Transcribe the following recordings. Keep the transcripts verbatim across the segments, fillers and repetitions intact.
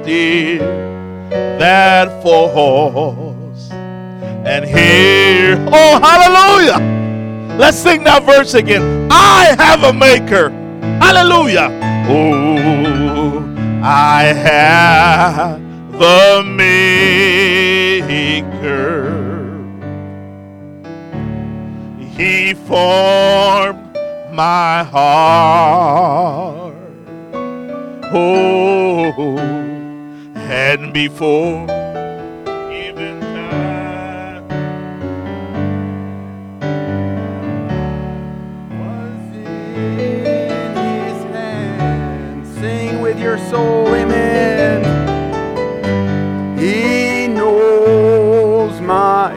tear that falls. And here, oh hallelujah, let's sing that verse again. I have a maker, hallelujah. Oh, I have the maker. He formed my heart. Oh, and before even time was in his hand. Sing with your soul, amen. He knows my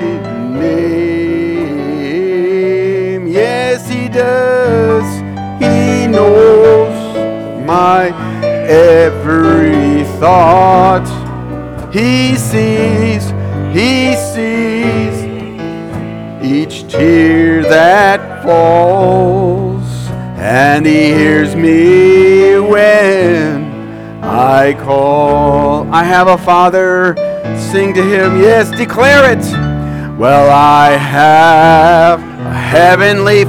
name. Yes, he does. He knows my every thought. He sees, he sees each tear that falls, and he hears me when I call. I have a Father, sing to him, yes, declare it. Well, I have a heavenly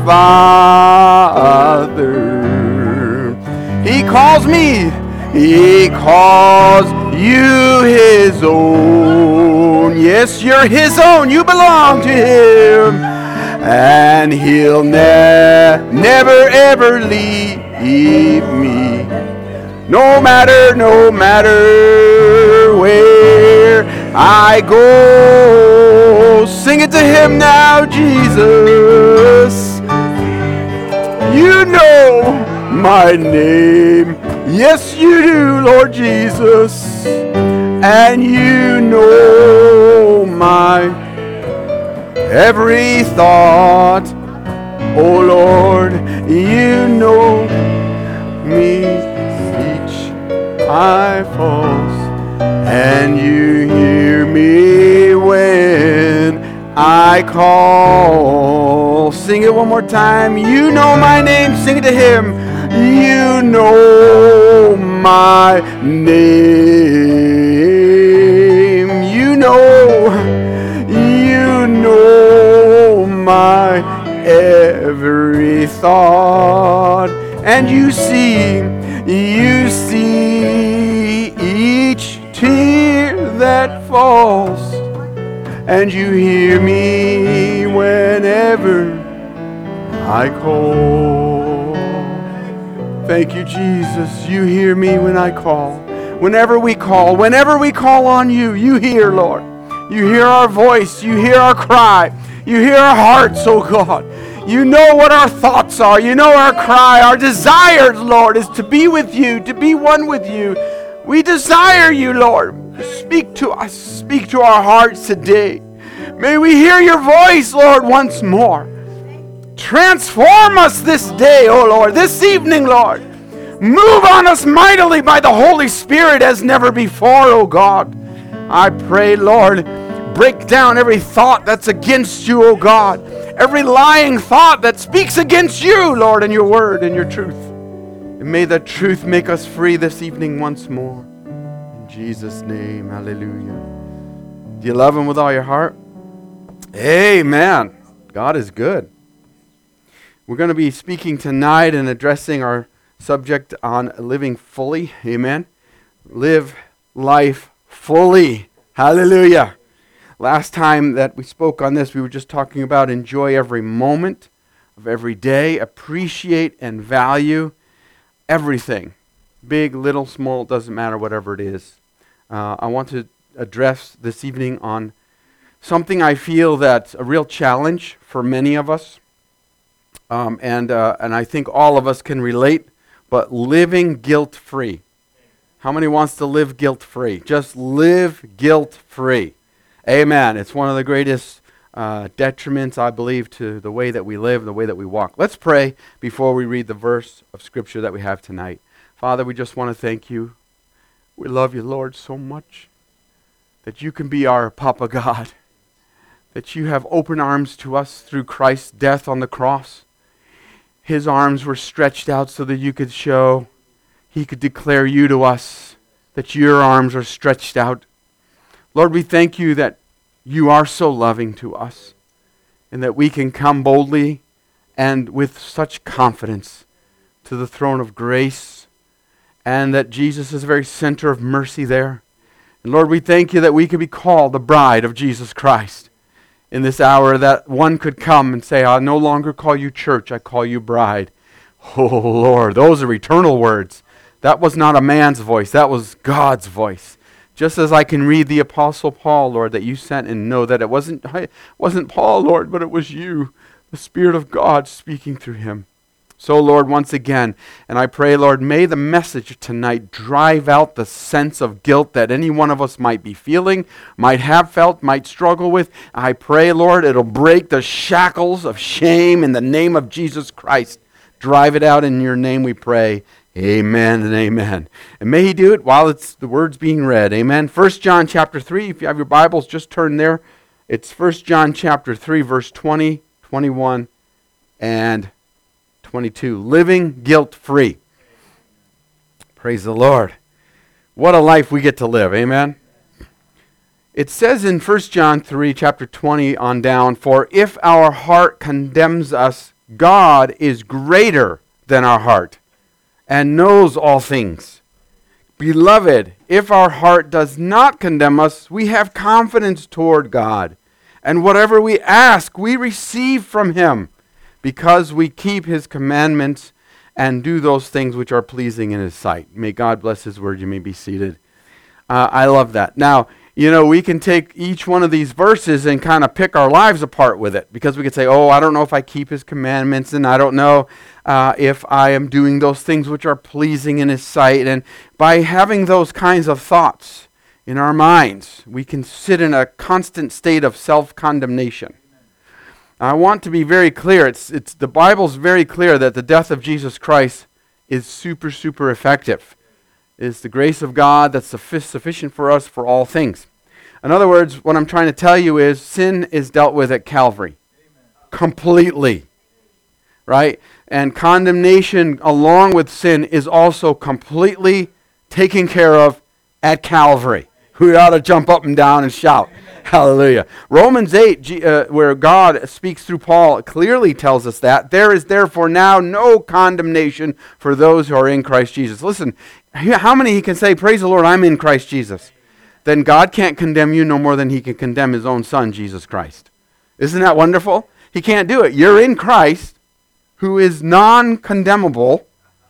Father. He calls me, he calls you his own. Yes, you're his own, you belong to him. And he'll ne- never ever leave me. No matter, no matter where I go. Sing it to him now, Jesus. You know my name. Yes, you do, Lord Jesus. And you know my every thought. Oh Lord, you know me each I falls, and you hear me when I call. Sing it one more time. You know my name. Sing it to him. You know my name. You know, you know my every thought. And you see, you see each tear that falls. And you hear me whenever I call. Thank you, Jesus. You hear me when I call. Whenever we call, whenever we call on you, you hear, Lord. You hear our voice. You hear our cry. You hear our hearts, oh God. You know what our thoughts are. You know our cry. Our desire, Lord, is to be with you, to be one with you. We desire you, Lord. Speak to us. Speak to our hearts today. May we hear your voice, Lord, once more. Transform us this day, oh Lord, this evening, Lord. Move on us mightily by the Holy Spirit as never before, oh God. I pray, Lord, break down every thought that's against you, oh God. Every lying thought that speaks against you, Lord, and your word and your truth. And may the truth make us free this evening once more. In Jesus' name, hallelujah. Do you love him with all your heart? Amen. God is good. We're going to be speaking tonight and addressing our subject on living fully. Amen. Live life fully. Hallelujah. Last time that we spoke on this, we were just talking about enjoy every moment of every day, appreciate and value everything. Big, little, small, doesn't matter, whatever it is. Uh, I want to address this evening on something I feel that's a real challenge for many of us. Um, and uh, and I think all of us can relate, but living guilt-free. How many wants to live guilt-free? Just live guilt-free. Amen. It's one of the greatest uh, detriments, I believe, to the way that we live, the way that we walk. Let's pray before we read the verse of Scripture that we have tonight. Father, we just want to thank you. We love you, Lord, so much that you can be our Papa God, that you have open arms to us through Christ's death on the cross. His arms were stretched out so that you could show, he could declare you to us that your arms are stretched out. Lord, we thank you that you are so loving to us and that we can come boldly and with such confidence to the throne of grace, and that Jesus is the very center of mercy there. And Lord, we thank you that we can be called the bride of Jesus Christ in this hour, that one could come and say, I no longer call you church, I call you bride. Oh Lord, those are eternal words. That was not a man's voice, that was God's voice. Just as I can read the Apostle Paul, Lord, that you sent and know that it wasn't, it wasn't Paul, Lord, but it was you, the Spirit of God speaking through him. So, Lord, once again, and I pray, Lord, may the message tonight drive out the sense of guilt that any one of us might be feeling, might have felt, might struggle with. I pray, Lord, it'll break the shackles of shame in the name of Jesus Christ. Drive it out in your name, we pray. Amen and amen. And may he do it while it's the words being read. Amen. First John chapter three, if you have your Bibles, just turn there. It's First John chapter three, verse twenty, twenty-one, and twenty-two. Living guilt-free. Praise the Lord. What a life we get to live. Amen. It says in First John three, chapter twenty on down, for if our heart condemns us, God is greater than our heart and knows all things. Beloved, if our heart does not condemn us, we have confidence toward God. And whatever we ask, we receive from him, because we keep his commandments and do those things which are pleasing in his sight. May God bless his word. You may be seated. Uh, I love that. Now, you know, we can take each one of these verses and kind of pick our lives apart with it, because we could say, oh, I don't know if I keep his commandments, and I don't know uh, if I am doing those things which are pleasing in his sight. And by having those kinds of thoughts in our minds, we can sit in a constant state of self-condemnation. I want to be very clear. It's it's the Bible's very clear that the death of Jesus Christ is super, super effective. It's the grace of God that's suffi- sufficient for us for all things. In other words, what I'm trying to tell you is sin is dealt with at Calvary. Amen. Completely. Right? And condemnation along with sin is also completely taken care of at Calvary. We ought to jump up and down and shout. Amen. Hallelujah. Romans eight, uh, where God speaks through Paul, clearly tells us that. There is therefore now no condemnation for those who are in Christ Jesus. Listen, how many he can say, praise the Lord, I'm in Christ Jesus? Then God can't condemn you no more than he can condemn his own son, Jesus Christ. Isn't that wonderful? He can't do it. You're in Christ, who is non-condemnable.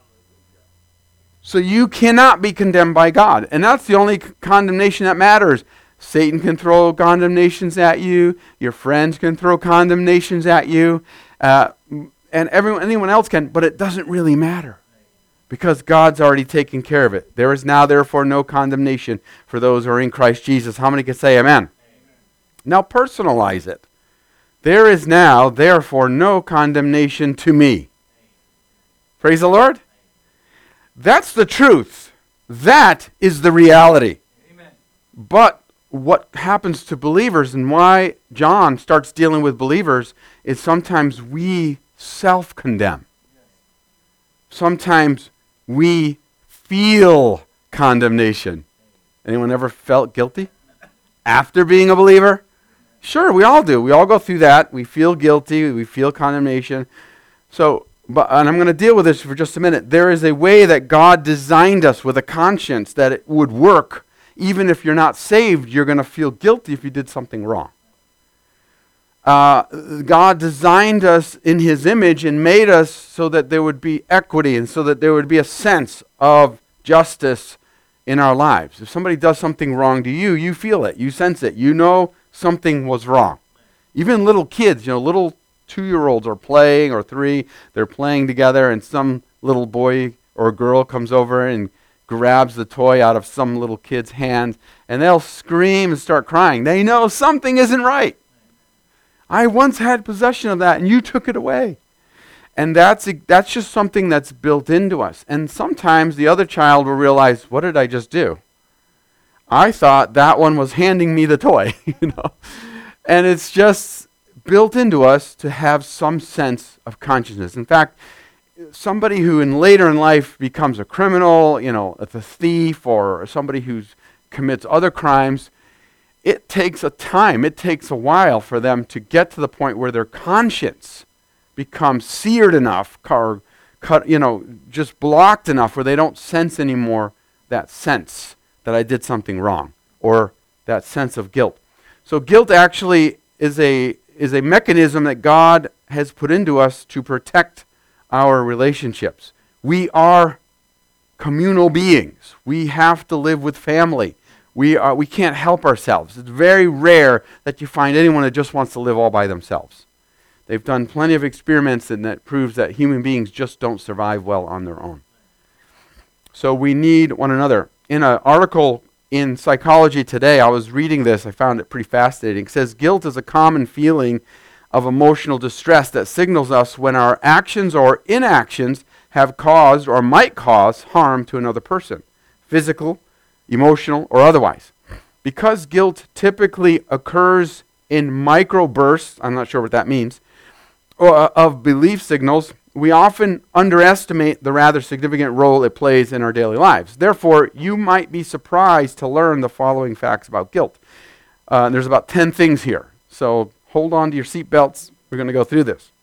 So you cannot be condemned by God. And that's the only condemnation that matters. Satan can throw condemnations at you. Your friends can throw condemnations at you. Uh, and everyone, anyone else can. But it doesn't really matter, because God's already taken care of it. There is now, therefore, no condemnation for those who are in Christ Jesus. How many can say amen? Amen. Now personalize it. There is now, therefore, no condemnation to me. Praise the Lord. That's the truth. That is the reality. Amen. But what happens to believers, and why John starts dealing with believers, is sometimes we self-condemn. Sometimes we feel condemnation. Anyone ever felt guilty after being a believer? Sure, we all do. We all go through that. We feel guilty. We feel condemnation. So, but, and I'm going to deal with this for just a minute. There is a way that God designed us with a conscience that it would work. Even if you're not saved, you're going to feel guilty if you did something wrong. Uh, God designed us in his image and made us so that there would be equity and so that there would be a sense of justice in our lives. If somebody does something wrong to you, you feel it. You sense it. You know something was wrong. Even little kids, you know, little two-year-olds are playing, or three, they're playing together, and some little boy or girl comes over and grabs the toy out of some little kid's hand, and they'll scream and start crying. They know something isn't right. I once had possession of that, and you took it away. And that's that's just something that's built into us. And sometimes the other child will realize, what did I just do? I thought that one was handing me the toy, you know. And it's just built into us to have some sense of consciousness. In fact, somebody who in later in life becomes a criminal, you know, a thief, or somebody who commits other crimes, it takes a time, it takes a while for them to get to the point where their conscience becomes seared enough, or cut, you know, just blocked enough where they don't sense anymore that sense that I did something wrong, or that sense of guilt. So guilt actually is a is a mechanism that God has put into us to protect our relationships. We are communal beings. We have to live with family. We are we can't help ourselves. It's very rare that you find anyone that just wants to live all by themselves. They've done plenty of experiments, and that proves that human beings just don't survive well on their own. So we need one another. In an article in Psychology Today, I was reading this, I found it pretty fascinating. It says, guilt is a common feeling of emotional distress that signals us when our actions or inactions have caused or might cause harm to another person, physical, emotional, or otherwise. Because guilt typically occurs in microbursts, I'm not sure what that means, or, uh, of belief signals, we often underestimate the rather significant role it plays in our daily lives. Therefore, you might be surprised to learn the following facts about guilt. Uh, there's about ten things here, so hold on to your seatbelts. We're going to go through this.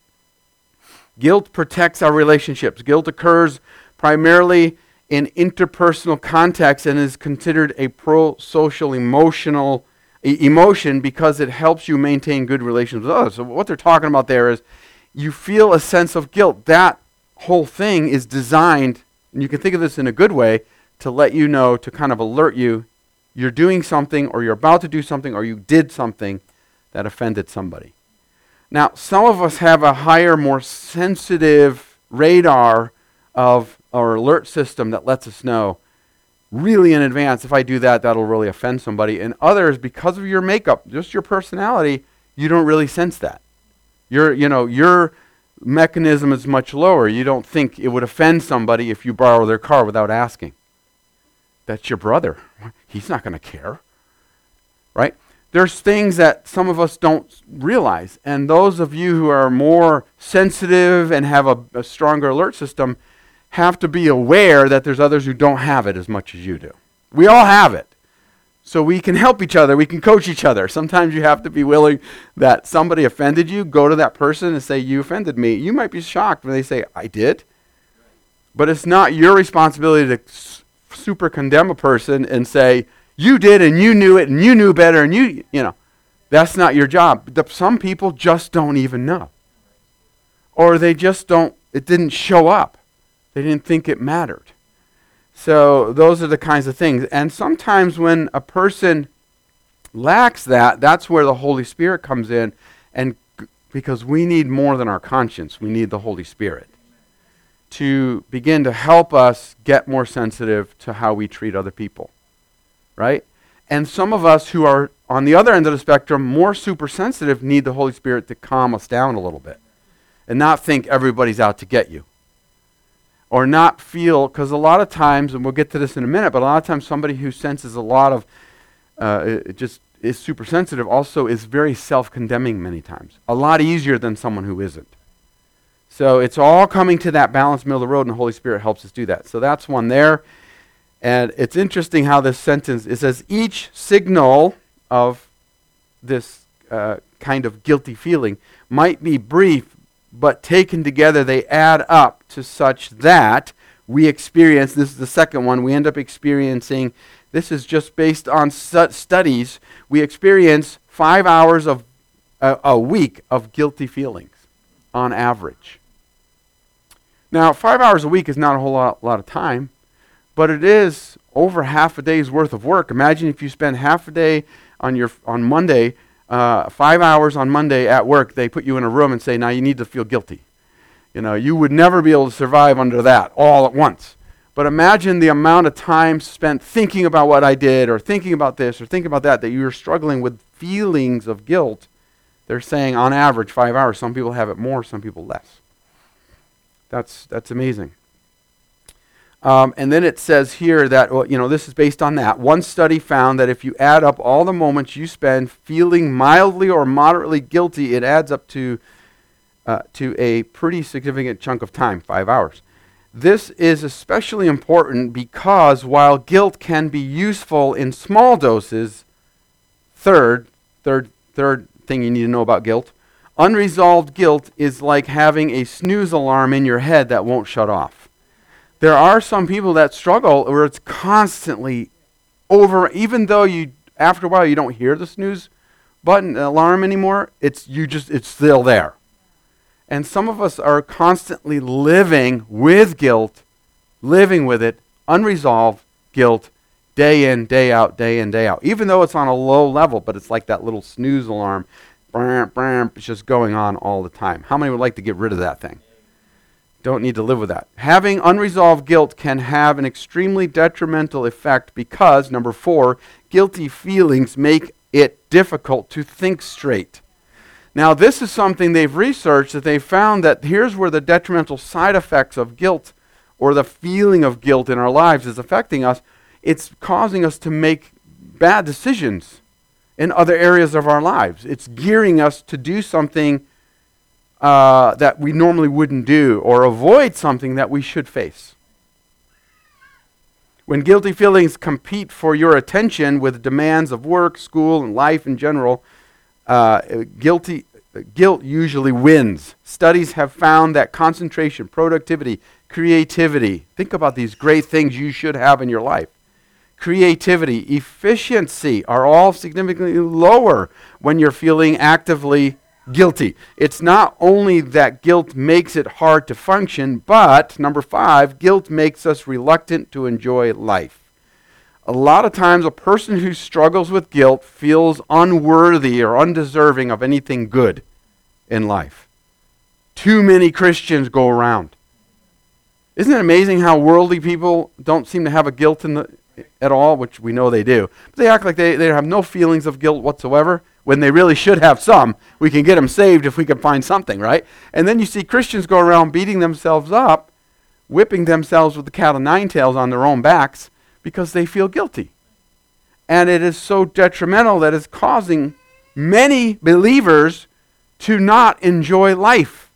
Guilt protects our relationships. Guilt occurs primarily in interpersonal contexts and is considered a pro-social emotional e- emotion because it helps you maintain good relations with others. So what they're talking about there is you feel a sense of guilt. That whole thing is designed, and you can think of this in a good way, to let you know, to kind of alert you, you're doing something, or you're about to do something, or you did something that offended somebody. Now, some of us have a higher, more sensitive radar of our alert system that lets us know really in advance, if I do that, that'll really offend somebody. And others, because of your makeup, just your personality, you don't really sense that. Your, you know, your mechanism is much lower. You don't think it would offend somebody if you borrow their car without asking. That's your brother. He's not going to care, right? There's things that some of us don't realize, and those of you who are more sensitive and have a, a stronger alert system have to be aware that there's others who don't have it as much as you do. We all have it. So we can help each other. We can coach each other. Sometimes you have to be willing that somebody offended you. Go to that person and say, you offended me. You might be shocked when they say, I did. But it's not your responsibility to s- super condemn a person and say, you did and you knew it and you knew better and you, you know. That's not your job. The, some people just don't even know. Or they just don't, it didn't show up. They didn't think it mattered. So those are the kinds of things. And sometimes when a person lacks that, that's where the Holy Spirit comes in. And g- because we need more than our conscience, we need the Holy Spirit to begin to help us get more sensitive to how we treat other people, right? And some of us who are on the other end of the spectrum, more super sensitive, need the Holy Spirit to calm us down a little bit and not think everybody's out to get you. Or not feel, because a lot of times, and we'll get to this in a minute, but a lot of times somebody who senses a lot of, uh, it just is super sensitive also is very self-condemning many times. A lot easier than someone who isn't. So it's all coming to that balanced middle of the road, and the Holy Spirit helps us do that. So that's one there. And it's interesting how this sentence, it says, each signal of this uh, kind of guilty feeling might be brief, but taken together, they add up to such that we experience, this is the second one, we end up experiencing, this is just based on su- studies, we experience five hours of uh, a week of guilty feelings on average. Now, five hours a week is not a whole lot, lot of time, but it is over half a day's worth of work. Imagine if you spend half a day on your on Monday, Uh, five hours on Monday at work, they put you in a room and say, now you need to feel guilty. You know, you would never be able to survive under that all at once. But imagine the amount of time spent thinking about what I did or thinking about this or thinking about that, that you're struggling with feelings of guilt. They're saying on average five hours. Some people have it more, some people less. That's that's amazing. Um, and then it says here that, well, you know, this is based on that. One study found that if you add up all the moments you spend feeling mildly or moderately guilty, it adds up to uh, to a pretty significant chunk of time, five hours. This is especially important because while guilt can be useful in small doses, third, third, third thing you need to know about guilt, unresolved guilt is like having a snooze alarm in your head that won't shut off. There are some people that struggle where it's constantly over, even though you, after a while, you don't hear the snooze button alarm anymore, it's you just it's still there. And some of us are constantly living with guilt, living with it, unresolved guilt, day in, day out, day in, day out. Even though it's on a low level, but it's like that little snooze alarm. It's just going on all the time. How many would like to get rid of that thing? Don't need to live with that. Having unresolved guilt can have an extremely detrimental effect because, number four, guilty feelings make it difficult to think straight. Now, this is something they've researched that they found that here's where the detrimental side effects of guilt or the feeling of guilt in our lives is affecting us. It's causing us to make bad decisions in other areas of our lives. It's gearing us to do something uh, that we normally wouldn't do or avoid something that we should face. When guilty feelings compete for your attention with demands of work, school, and life in general, uh, guilty guilt usually wins. Studies have found that concentration, productivity, creativity, think about these great things you should have in your life. Creativity, efficiency are all significantly lower when you're feeling actively guilty. It's not only that guilt makes it hard to function, but, number five, guilt makes us reluctant to enjoy life. A lot of times a person who struggles with guilt feels unworthy or undeserving of anything good in life. Too many Christians go around. Isn't it amazing how worldly people don't seem to have a guilt in the, at all, which we know they do. But they act like they, they have no feelings of guilt whatsoever when they really should have some. We can get them saved if we can find something, right? And then you see Christians go around beating themselves up, whipping themselves with the cat o' nine tails on their own backs because they feel guilty. And it is so detrimental that it's causing many believers to not enjoy life.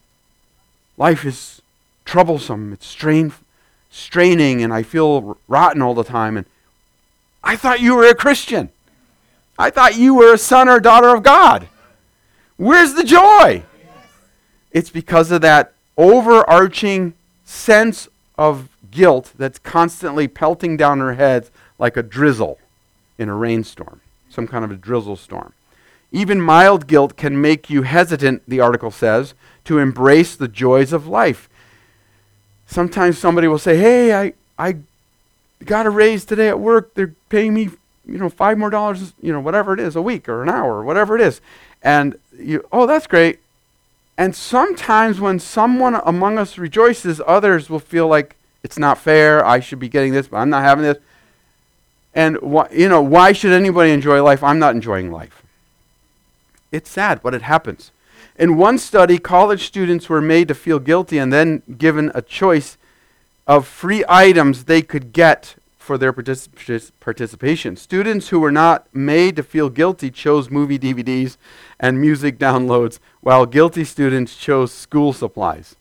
Life is troublesome. It's strain, straining, and I feel rotten all the time. And I thought you were a Christian. I thought you were a son or daughter of God. Where's the joy? It's because of that overarching sense of guilt that's constantly pelting down our heads like a drizzle in a rainstorm, some kind of a drizzle storm. Even mild guilt can make you hesitant, the article says, to embrace the joys of life. Sometimes somebody will say, hey, I, I got a raise today at work. They're paying me, you know, five more dollars, you know, whatever it is, a week or an hour or whatever it is. And you, oh, that's great. And sometimes when someone among us rejoices, others will feel like it's not fair. I should be getting this, but I'm not having this. And, wh- you know, why should anybody enjoy life? I'm not enjoying life. It's sad, but it happens. In one study, college students were made to feel guilty and then given a choice of free items they could get for their particip- participation. Students who were not made to feel guilty chose movie D V Ds and music downloads, while guilty students chose school supplies.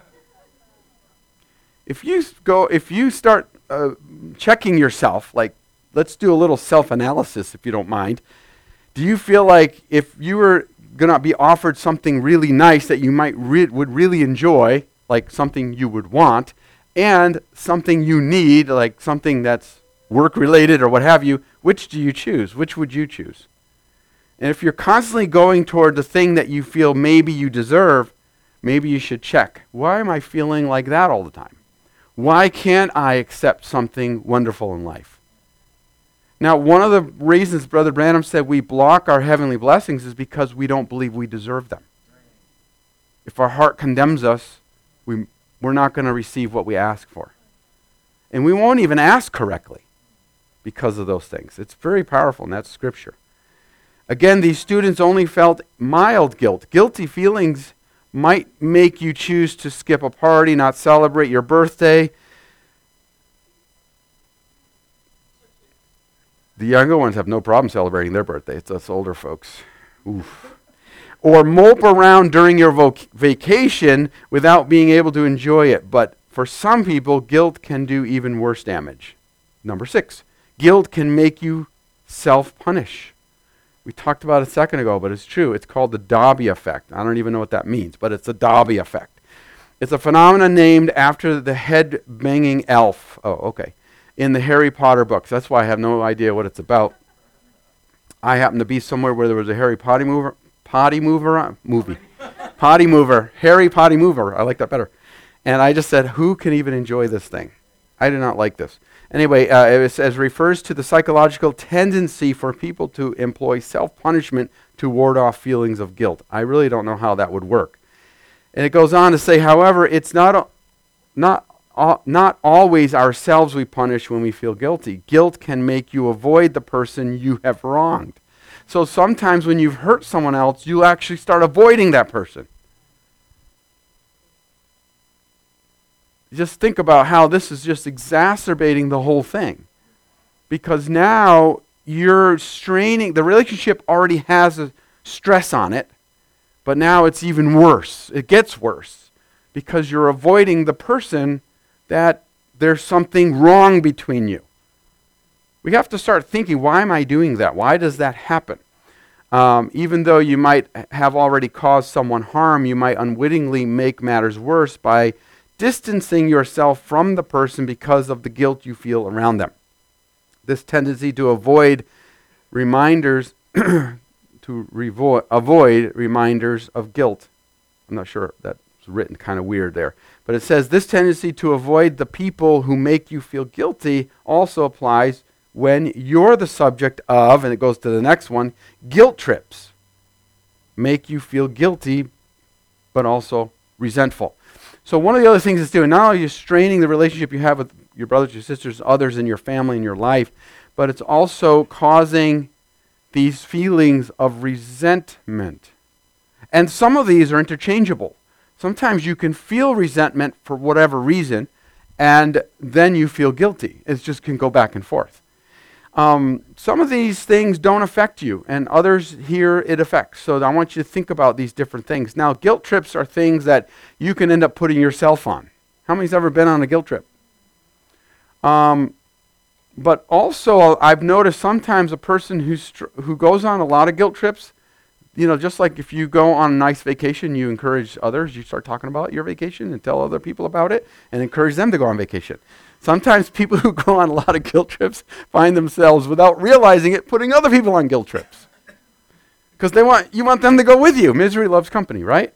If you go, if you start uh, checking yourself, like, let's do a little self-analysis if you don't mind. Do you feel like if you were going to be offered something really nice that you might re- would really enjoy, like something you would want, and something you need, like something that's work-related or what have you, which do you choose? Which would you choose? And if you're constantly going toward the thing that you feel maybe you deserve, maybe you should check. Why am I feeling like that all the time? Why can't I accept something wonderful in life? Now, one of the reasons Brother Branham said we block our heavenly blessings is because we don't believe we deserve them. If our heart condemns us, we, we're not going to receive what we ask for. And we won't even ask correctly because of those things. It's very powerful, and that's Scripture. Again, these students only felt mild guilt. Guilty feelings might make you choose to skip a party, not celebrate your birthday. The younger ones have no problem celebrating their birthday. It's us older folks. Oof. or mope around during your voc- vacation without being able to enjoy it. But for some people, guilt can do even worse damage. Number six, guilt can make you self-punish. We talked about it a second ago, but it's true. It's called the Dobby effect. I don't even know what that means, but it's the Dobby effect. It's a phenomenon named after the head-banging elf. Oh, okay. In the Harry Potter books. That's why I have no idea what it's about. I happen to be somewhere where there was a Harry Potty mover, potty mover uh, movie. Potty mover. Harry Potty mover. I like that better. And I just said, who can even enjoy this thing? I do not like this. Anyway, uh, it says, refers to the psychological tendency for people to employ self-punishment to ward off feelings of guilt. I really don't know how that would work. And it goes on to say, however, it's not a, not uh, not always ourselves we punish when we feel guilty. Guilt can make you avoid the person you have wronged. So sometimes when you've hurt someone else, you actually start avoiding that person. Just think about how this is just exacerbating the whole thing. Because now you're straining, the relationship already has a stress on it, but now it's even worse. It gets worse because you're avoiding the person that there's something wrong between you. We have to start thinking, why am I doing that? Why does that happen? Um, even though you might have already caused someone harm, you might unwittingly make matters worse by distancing yourself from the person because of the guilt you feel around them. This tendency to avoid reminders, to revo- avoid reminders of guilt. I'm not sure, that's written kind of weird there. But it says this tendency to avoid the people who make you feel guilty also applies when you're the subject of, and it goes to the next one, guilt trips. Make you feel guilty, but also resentful. So one of the other things it's doing, not only are you straining the relationship you have with your brothers, your sisters, others in your family, in your life, but it's also causing these feelings of resentment. And some of these are interchangeable. Sometimes you can feel resentment for whatever reason, and then you feel guilty. It just can go back and forth. Um, some of these things don't affect you, and others here it affects. So I want you to think about these different things. Now, guilt trips are things that you can end up putting yourself on. How many's ever been on a guilt trip? Um, but also, I've noticed sometimes a person who's str- who goes on a lot of guilt trips, you know, just like if you go on a nice vacation, you encourage others, you start talking about your vacation and tell other people about it and encourage them to go on vacation. Sometimes people who go on a lot of guilt trips find themselves, without realizing it, putting other people on guilt trips. Because they want you want them to go with you. Misery loves company, right?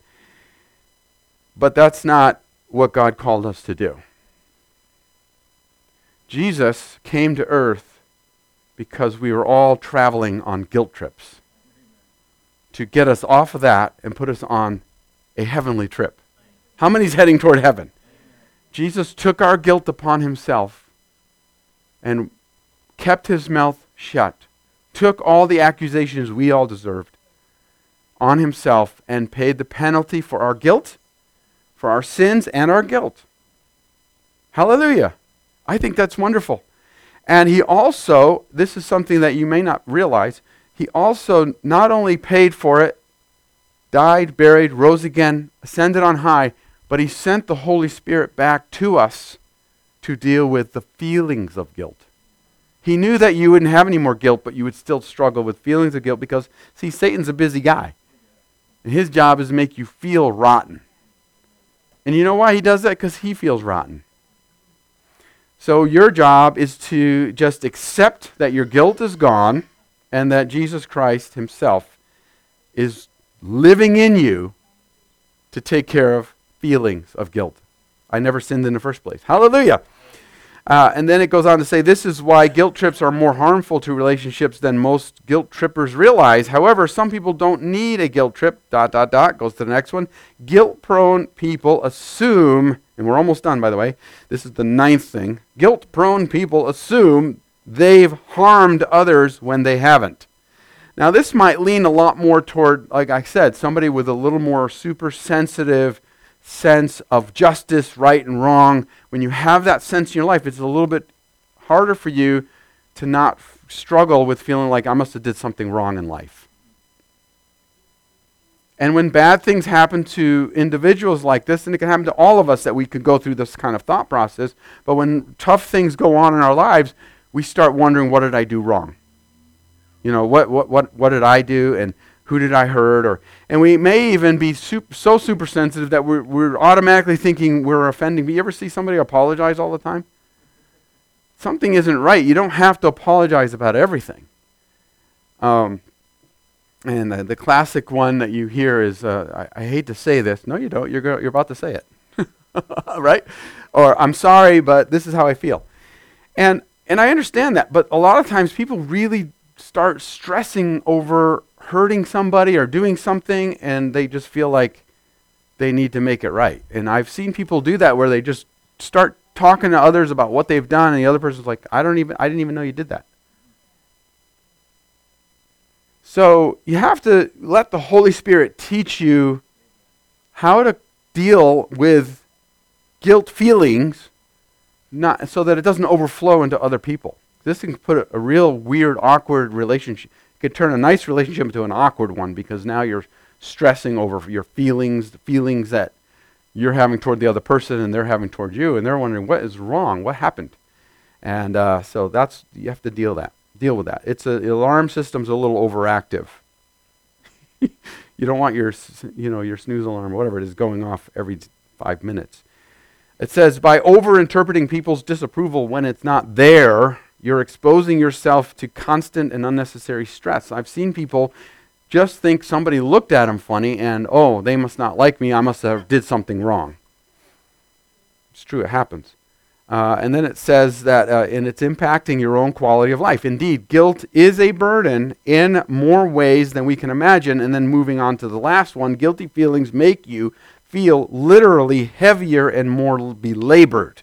But that's not what God called us to do. Jesus came to earth because we were all traveling on guilt trips to get us off of that and put us on a heavenly trip. How many's heading toward heaven? Jesus took our guilt upon himself and kept his mouth shut, took all the accusations we all deserved on himself and paid the penalty for our guilt, for our sins and our guilt. Hallelujah. I think that's wonderful. And he also, this is something that you may not realize, he also not only paid for it, died, buried, rose again, ascended on high, but he sent the Holy Spirit back to us to deal with the feelings of guilt. He knew that you wouldn't have any more guilt, but you would still struggle with feelings of guilt because, see, Satan's a busy guy. And his job is to make you feel rotten. And you know why he does that? Because he feels rotten. So your job is to just accept that your guilt is gone and that Jesus Christ himself is living in you to take care of feelings of guilt. I never sinned in the first place. Hallelujah. Uh, and then it goes on to say, this is why guilt trips are more harmful to relationships than most guilt trippers realize. However, some people don't need a guilt trip, dot, dot, dot, goes to the next one. Guilt-prone people assume, and we're almost done, by the way. This is the ninth thing. Guilt-prone people assume they've harmed others when they haven't. Now, this might lean a lot more toward, like I said, somebody with a little more super sensitive sense of justice, right and wrong. When you have that sense in your life, it's a little bit harder for you to not f- struggle with feeling like I must have did something wrong in life. And when bad things happen to individuals like this, and it can happen to all of us that we could go through this kind of thought process, but when tough things go on in our lives, we start wondering, what did I do wrong? You know, what what what, what did I do, and who did I hurt? Or and we may even be super, so super sensitive that we're, we're automatically thinking we're offending. But you ever see somebody apologize all the time? Something isn't right. You don't have to apologize about everything. Um, and the, the classic one that you hear is, uh, I, I hate to say this. No, you don't. You're go- you're about to say it. Right? Or, I'm sorry, but this is how I feel. And and I understand that. But a lot of times people really start stressing over hurting somebody or doing something, and they just feel like they need to make it right. And I've seen people do that where they just start talking to others about what they've done, and the other person's like, I don't even I didn't even know you did that. So you have to let the Holy Spirit teach you how to deal with guilt feelings, not so that it doesn't overflow into other people. This can put a, a real weird, awkward relationship. It could turn a nice relationship into an awkward one, because now you're stressing over your feelings, the feelings that you're having toward the other person and they're having toward you, and they're wondering, what is wrong? What happened? And uh, so that's, you have to deal that. Deal with that. It's a, the alarm system's a little overactive. You don't want your, you know, your snooze alarm or whatever it is going off every five minutes. It says, by over-interpreting people's disapproval when it's not there, you're exposing yourself to constant and unnecessary stress. I've seen people just think somebody looked at them funny and, oh, they must not like me. I must have did something wrong. It's true. It happens. Uh, and then it says that, uh, and it's impacting your own quality of life. Indeed, guilt is a burden in more ways than we can imagine. And then moving on to the last one, guilty feelings make you feel literally heavier and more belabored.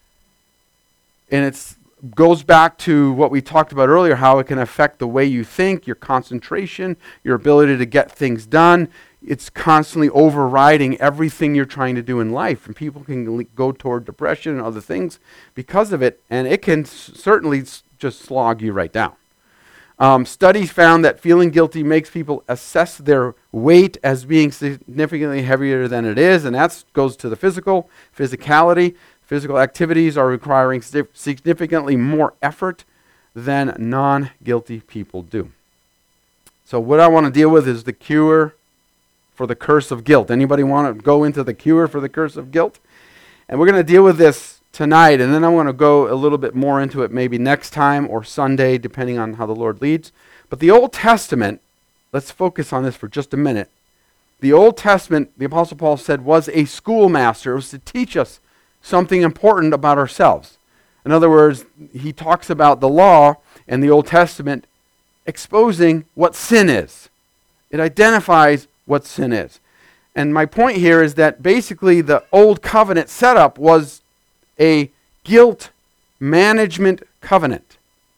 And it goes back to what we talked about earlier, how it can affect the way you think, your concentration, your ability to get things done. It's constantly overriding everything you're trying to do in life. And people can le- go toward depression and other things because of it. And it can s- certainly s- just slog you right down. Um, studies found that feeling guilty makes people assess their weight as being significantly heavier than it is. And that goes to the physical, physicality. Physical activities are requiring st- significantly more effort than non-guilty people do. So what I want to deal with is the cure for the curse of guilt. Anybody want to go into the cure for the curse of guilt? And we're going to deal with this tonight, and then I'm going to go a little bit more into it maybe next time or Sunday, depending on how the Lord leads. But the Old Testament, let's focus on this for just a minute. The Old Testament, the Apostle Paul said, was a schoolmaster. It was to teach us something important about ourselves. In other words, he talks about the law and the Old Testament exposing what sin is. It identifies what sin is. And my point here is that basically the old covenant setup was a guilt management covenant.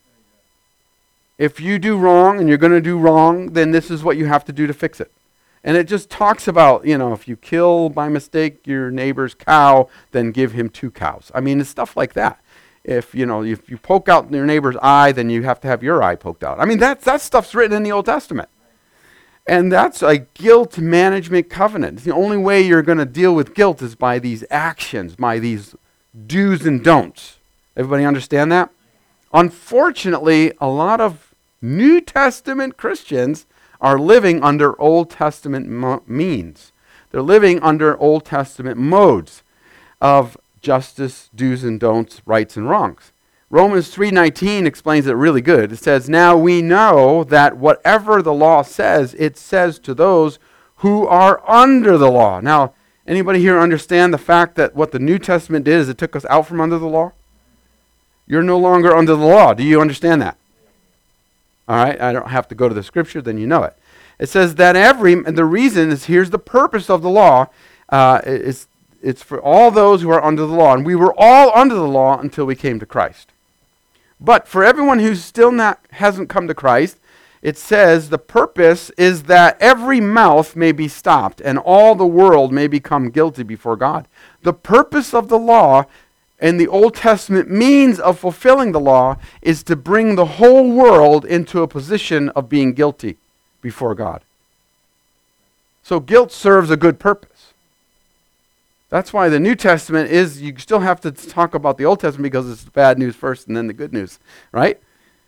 If you do wrong and you're going to do wrong, then this is what you have to do to fix it. And it just talks about, you know, if you kill by mistake your neighbor's cow, then give him two cows. I mean, it's stuff like that. If, you know, if you poke out your neighbor's eye, then you have to have your eye poked out. I mean, that's, that stuff's written in the Old Testament. And that's a guilt management covenant. The only way you're going to deal with guilt is by these actions, by these do's and don'ts. Everybody understand that? Unfortunately, a lot of New Testament Christians are living under Old Testament mo- means. They're living under Old Testament modes of justice, do's and don'ts, rights and wrongs. Romans three nineteen explains it really good. It says, now we know that whatever the law says, it says to those who are under the law. Now, anybody here understand the fact that what the New Testament did is it took us out from under the law? You're no longer under the law. Do you understand that? All right, I don't have to go to the scripture, then you know it. It says that every, and the reason is, here's the purpose of the law, uh, it's, it's for all those who are under the law. And we were all under the law until we came to Christ. But for everyone who still not hasn't come to Christ, it says the purpose is that every mouth may be stopped and all the world may become guilty before God. The purpose of the law and the Old Testament means of fulfilling the law is to bring the whole world into a position of being guilty before God. So guilt serves a good purpose. That's why the New Testament is, you still have to talk about the Old Testament because it's the bad news first and then the good news, right?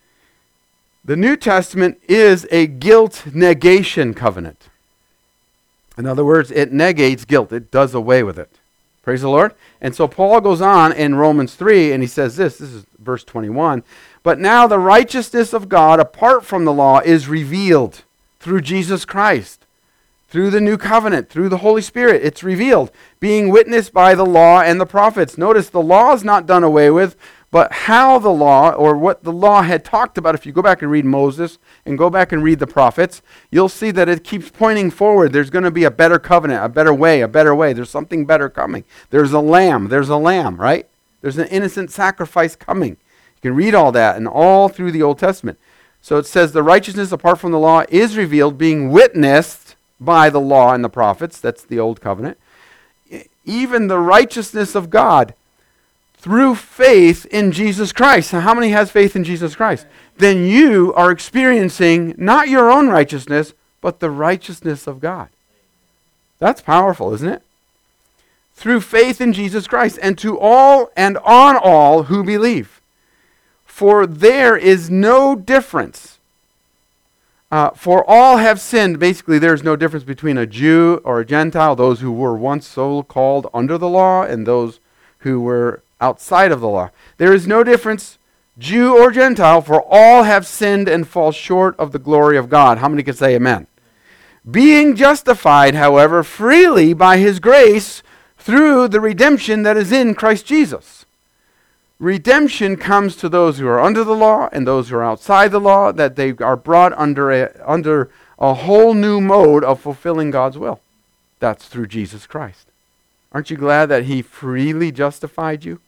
The New Testament is a guilt negation covenant. In other words, it negates guilt. It does away with it. Praise the Lord. And so Paul goes on in Romans three and he says this, this is verse twenty-one, but now the righteousness of God apart from the law is revealed through Jesus Christ, through the new covenant, through the Holy Spirit. It's revealed, being witnessed by the law and the prophets. Notice the law is not done away with, but how the law, or what the law had talked about, if you go back and read Moses and go back and read the prophets, you'll see that it keeps pointing forward. There's going to be a better covenant, a better way, a better way. There's something better coming. There's a lamb. There's a lamb, right? There's an innocent sacrifice coming. You can read all that and all through the Old Testament. So it says the righteousness apart from the law is revealed, being witnessed by the law and the prophets. That's the Old Covenant. Even the righteousness of God through faith in Jesus Christ. Now, how many has faith in Jesus Christ? Then you are experiencing not your own righteousness, but the righteousness of God. That's powerful, isn't it? Through faith in Jesus Christ, and to all and on all who believe. For there is no difference. Uh, for all have sinned. Basically, there's no difference between a Jew or a Gentile, those who were once so called under the law, and those who were outside of the law. There is no difference, Jew or Gentile, for all have sinned and fall short of the glory of God. How many can say amen? Being justified, however, freely by his grace through the redemption that is in Christ Jesus. Redemption comes to those who are under the law and those who are outside the law, that they are brought under a, under a whole new mode of fulfilling God's will. That's through Jesus Christ. Aren't you glad that he freely justified you?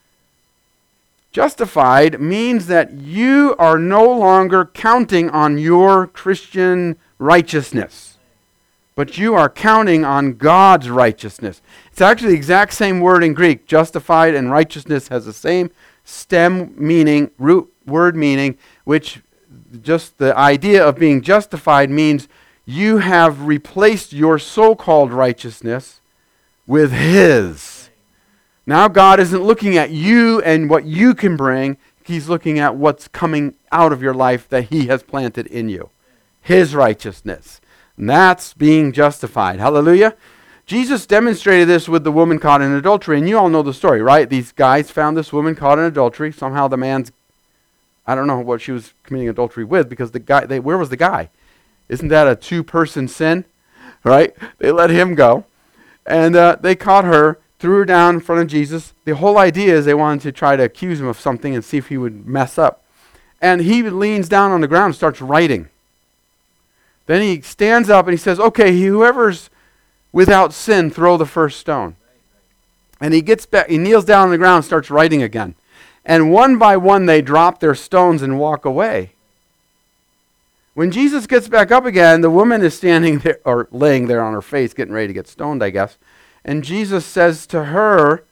Justified means that you are no longer counting on your Christian righteousness, but you are counting on God's righteousness. It's actually the exact same word in Greek. Justified and righteousness has the same stem meaning, root word meaning, which just the idea of being justified means you have replaced your so-called righteousness with his. Now God isn't looking at you and what you can bring. He's looking at what's coming out of your life that he has planted in you. His righteousness. And that's being justified. Hallelujah. Jesus demonstrated this with the woman caught in adultery. And you all know the story, right? These guys found this woman caught in adultery. Somehow the man's, I don't know what she was committing adultery with, because the guy, they, where was the guy? Isn't that a two-person sin? Right? They let him go. And uh, they caught her, threw her down in front of Jesus. The whole idea is they wanted to try to accuse him of something and see if he would mess up. And he leans down on the ground and starts writing. Then he stands up and he says, okay, whoever's without sin, throw the first stone. And he gets back, he kneels down on the ground and starts writing again. And one by one they drop their stones and walk away. When Jesus gets back up again, the woman is standing there, or laying there on her face, getting ready to get stoned, I guess. And Jesus says to her,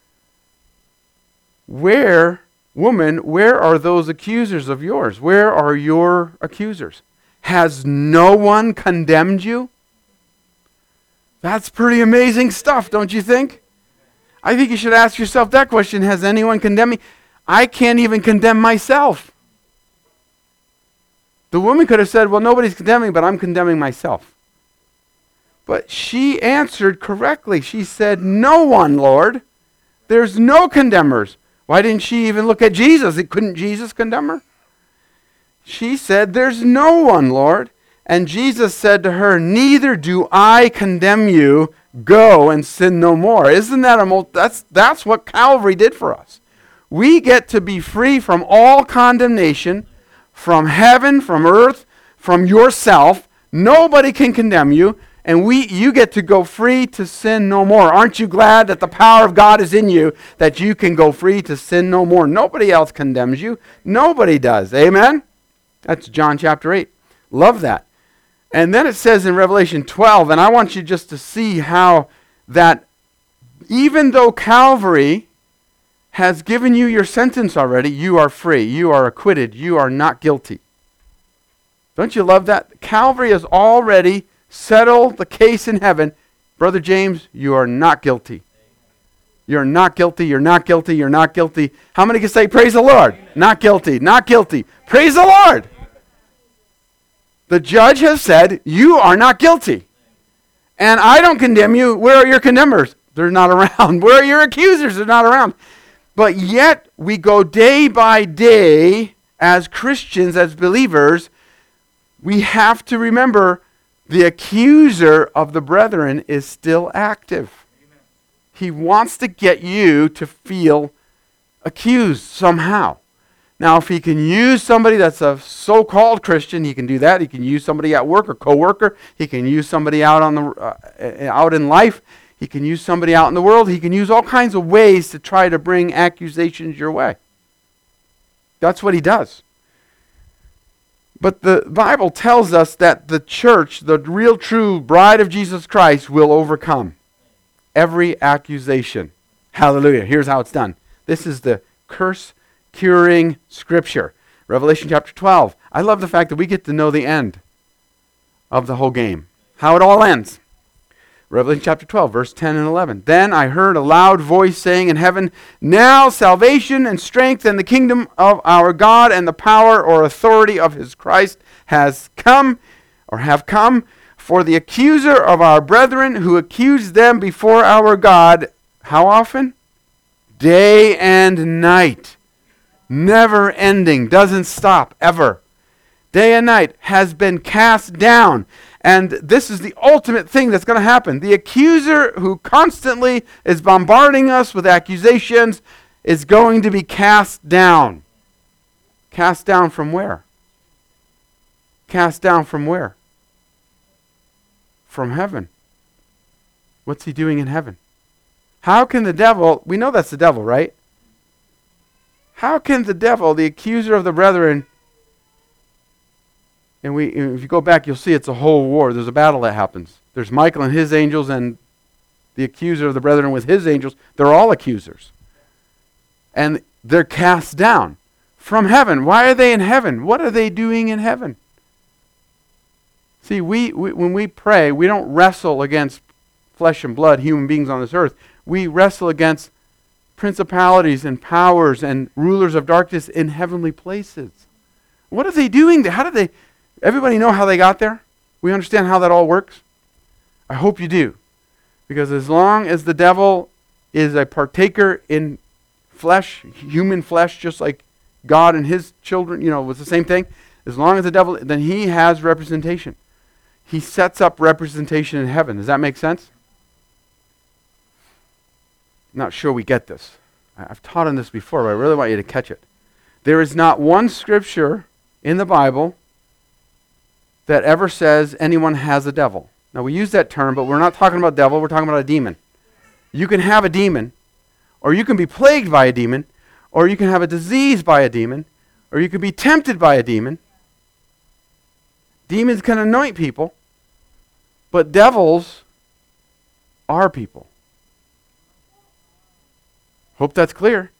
where, woman, where are those accusers of yours? Where are your accusers? Has no one condemned you? That's pretty amazing stuff, don't you think? I think you should ask yourself that question. Has anyone condemned me? I can't even condemn myself. The woman could have said, well, nobody's condemning, but I'm condemning myself. But she answered correctly. She said, no one, Lord. There's no condemners. Why didn't she even look at Jesus? Couldn't Jesus condemn her? She said, there's no one, Lord. And Jesus said to her, neither do I condemn you. Go and sin no more. Isn't that a mo- that's that's what Calvary did for us. We get to be free from all condemnation, from heaven, from earth, from yourself. Nobody can condemn you. And we, you get to go free to sin no more. Aren't you glad that the power of God is in you, that you can go free to sin no more? Nobody else condemns you. Nobody does. Amen? That's John chapter eight. Love that. And then it says in Revelation twelve, and I want you just to see how that even though Calvary has given you your sentence already, you are free. You are acquitted. You are not guilty. Don't you love that? Calvary has already settle the case in heaven. Brother James, you are not guilty. You're not guilty, you're not guilty, you're not guilty. How many can say, praise the Lord? Not guilty, not guilty. Praise the Lord. The judge has said, you are not guilty. And I don't condemn you. Where are your condemners? They're not around. Where are your accusers? They're not around. But yet we go day by day as Christians, as believers. We have to remember the accuser of the brethren is still active. Amen. He wants to get you to feel accused somehow. Now, if he can use somebody that's a so-called Christian, he can do that. He can use somebody at work or co-worker. He can use somebody out on the uh, out in life. He can use somebody out in the world. He can use all kinds of ways to try to bring accusations your way. That's what he does. But the Bible tells us that the church, the real true bride of Jesus Christ, will overcome every accusation. Hallelujah. Here's how it's done. This is the curse-curing scripture. Revelation chapter twelve. I love the fact that we get to know the end of the whole game. How it all ends. Revelation chapter twelve, verse ten and eleven. Then I heard a loud voice saying in heaven, now salvation and strength and the kingdom of our God and the power or authority of his Christ has come, or have come, for the accuser of our brethren who accused them before our God, how often? Day and night. Never ending, doesn't stop, ever. Day and night has been cast down. And this is the ultimate thing that's going to happen. The accuser who constantly is bombarding us with accusations is going to be cast down. Cast down from where? Cast down from where? From heaven. What's he doing in heaven? How can the devil, we know that's the devil, right? How can the devil, the accuser of the brethren, and we, if you go back, you'll see it's a whole war. There's a battle that happens. There's Michael and his angels and the accuser of the brethren with his angels. They're all accusers. And they're cast down from heaven. Why are they in heaven? What are they doing in heaven? See, we, we when we pray, we don't wrestle against flesh and blood, human beings on this earth. We wrestle against principalities and powers and rulers of darkness in heavenly places. What are they doing there? How did they... Everybody know how they got there? We understand how that all works? I hope you do. Because as long as the devil is a partaker in flesh, human flesh, just like God and his children, you know, was the same thing. As long as the devil, then he has representation. He sets up representation in heaven. Does that make sense? I'm not sure we get this. I've taught on this before, but I really want you to catch it. There is not one scripture in the Bible that ever says anyone has a devil. Now, we use that term, but we're not talking about devil, we're talking about a demon. You can have a demon, or you can be plagued by a demon, or you can have a disease by a demon, or you can be tempted by a demon. Demons can anoint people, but devils are people. Hope that's clear.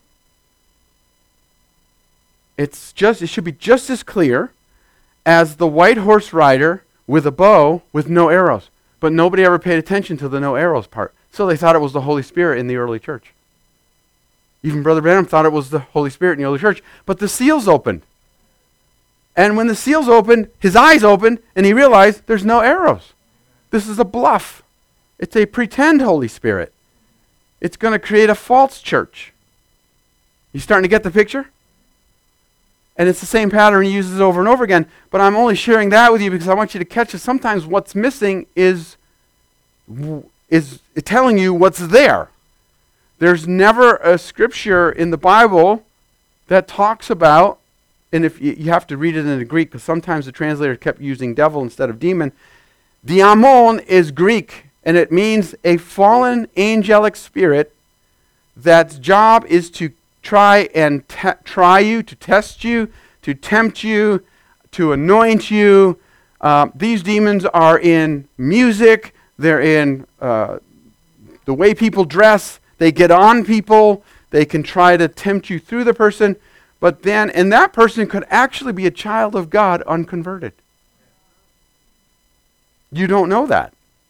It's just, it should be just as clear as the white horse rider with a bow with no arrows. But nobody ever paid attention to the no arrows part. So they thought it was the Holy Spirit in the early church. Even Brother Branham thought it was the Holy Spirit in the early church. But the seals opened. And when the seals opened, his eyes opened, and he realized there's no arrows. This is a bluff. It's a pretend Holy Spirit. It's going to create a false church. You starting to get the picture? And it's the same pattern he uses over and over again. But I'm only sharing that with you because I want you to catch it. Sometimes what's missing is, is telling you what's there. There's never a scripture in the Bible that talks about, and if you, you have to read it in the Greek, because sometimes the translator kept using devil instead of demon. Diamon is Greek, and it means a fallen angelic spirit that's job is to try and te- try you, to test you, to tempt you, to anoint you. Uh, these demons are in music. They're in uh, the way people dress. They get on people. They can try to tempt you through the person. But then, and that person could actually be a child of God unconverted. You don't know that.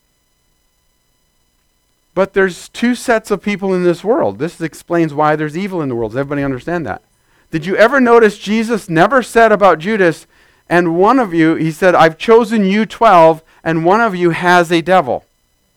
But there's two sets of people in this world. This explains why there's evil in the world. Does everybody understand that? Did you ever notice Jesus never said about Judas, and one of you, he said, I've chosen you twelve, and one of you has a devil.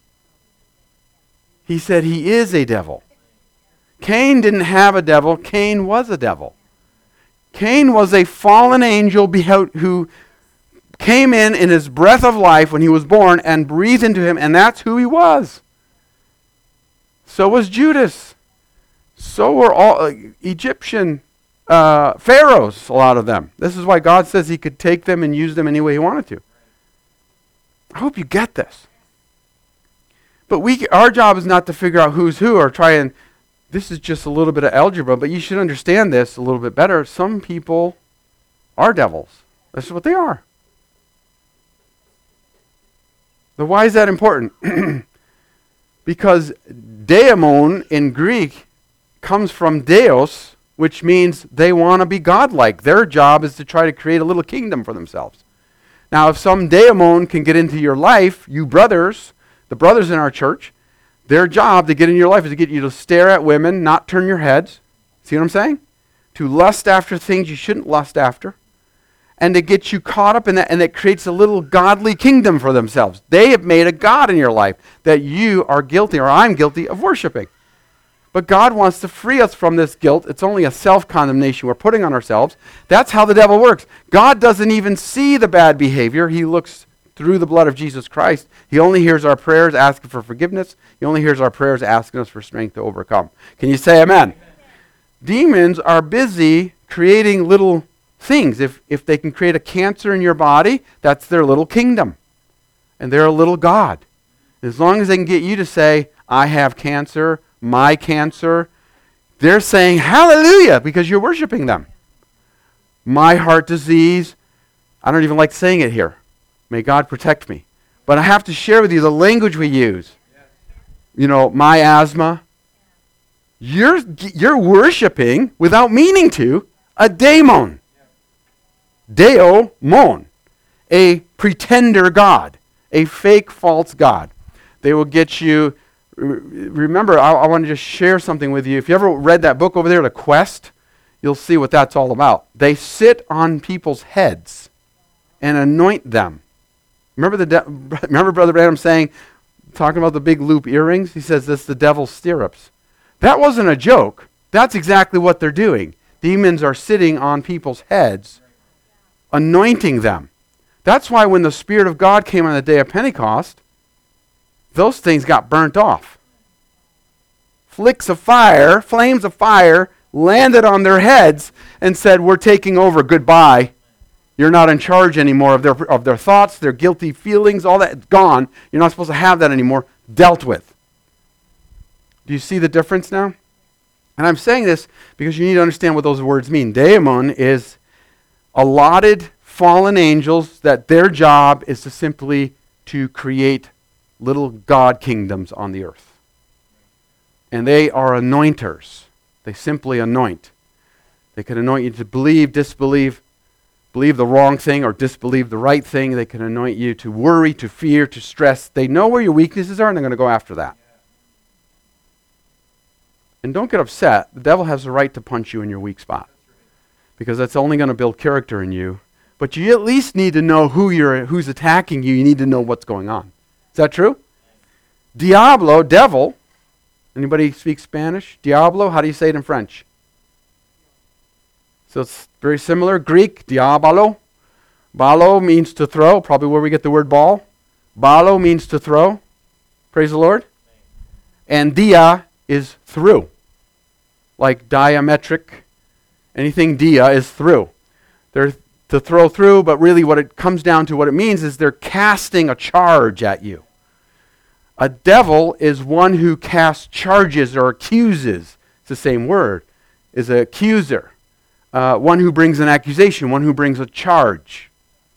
He said he is a devil. Cain didn't have a devil. Cain was a devil. Cain was a fallen angel beho- who came in in his breath of life when he was born and breathed into him, and that's who he was. So was Judas. So were all uh, Egyptian uh, pharaohs, a lot of them. This is why God says he could take them and use them any way he wanted to. I hope you get this. But we, our job is not to figure out who's who or try and, this is just a little bit of algebra, but you should understand this a little bit better. Some people are devils. That's what they are. Now, why is that important? Because daemon in Greek comes from deos, which means they want to be godlike. Their job is to try to create a little kingdom for themselves. Now, if some daemon can get into your life, you brothers, the brothers in our church, their job to get in your life is to get you to stare at women, not turn your heads. See what I'm saying? To lust after things you shouldn't lust after. And to get you caught up in that, and it creates a little godly kingdom for themselves. They have made a god in your life that you are guilty, or I'm guilty, of worshiping. But God wants to free us from this guilt. It's only a self-condemnation we're putting on ourselves. That's how the devil works. God doesn't even see the bad behavior. He looks through the blood of Jesus Christ. He only hears our prayers asking for forgiveness. He only hears our prayers asking us for strength to overcome. Can you say amen? Amen. Demons are busy creating little things. If if they can create a cancer in your body, that's their little kingdom. And they're a little god. As long as they can get you to say, I have cancer, my cancer, they're saying hallelujah because you're worshiping them. My heart disease, I don't even like saying it here. May God protect me. But I have to share with you the language we use. You know, my asthma. You're you're worshiping without meaning to a daemon. Deo-mon, a pretender god, a fake false god. They will get you, remember, I, I want to just share something with you. If you ever read that book over there, The Quest, you'll see what that's all about. They sit on people's heads and anoint them. Remember the de- remember Brother Branham saying, talking about the big loop earrings? He says, that's the devil's stirrups. That wasn't a joke. That's exactly what they're doing. Demons are sitting on people's heads, anointing them. That's why when the Spirit of God came on the day of Pentecost, those things got burnt off. Flicks of fire, flames of fire, landed on their heads and said, we're taking over, goodbye. You're not in charge anymore of their, of their thoughts, their guilty feelings, all that, gone. You're not supposed to have that anymore, dealt with. Do you see the difference now? And I'm saying this because you need to understand what those words mean. Daemon is allotted fallen angels that their job is to simply to create little God kingdoms on the earth. And they are anointers. They simply anoint. They can anoint you to believe, disbelieve, believe the wrong thing or disbelieve the right thing. They can anoint you to worry, to fear, to stress. They know where your weaknesses are and they're going to go after that. And don't get upset. The devil has the right to punch you in your weak spot, because that's only going to build character in you. But you at least need to know who you're, who's attacking you. You need to know what's going on. Is that true? Diablo, devil. Anybody speak Spanish? Diablo, how do you say it in French? So it's very similar. Greek, diabolo. Balo means to throw, probably where we get the word ball. Balo means to throw. Praise the Lord. And dia is through. Like diametric. Anything dia is through. They're to throw through, but really what it comes down to, what it means is they're casting a charge at you. A devil is one who casts charges or accuses. It's the same word. Is an accuser. Uh, one who brings an accusation. One who brings a charge.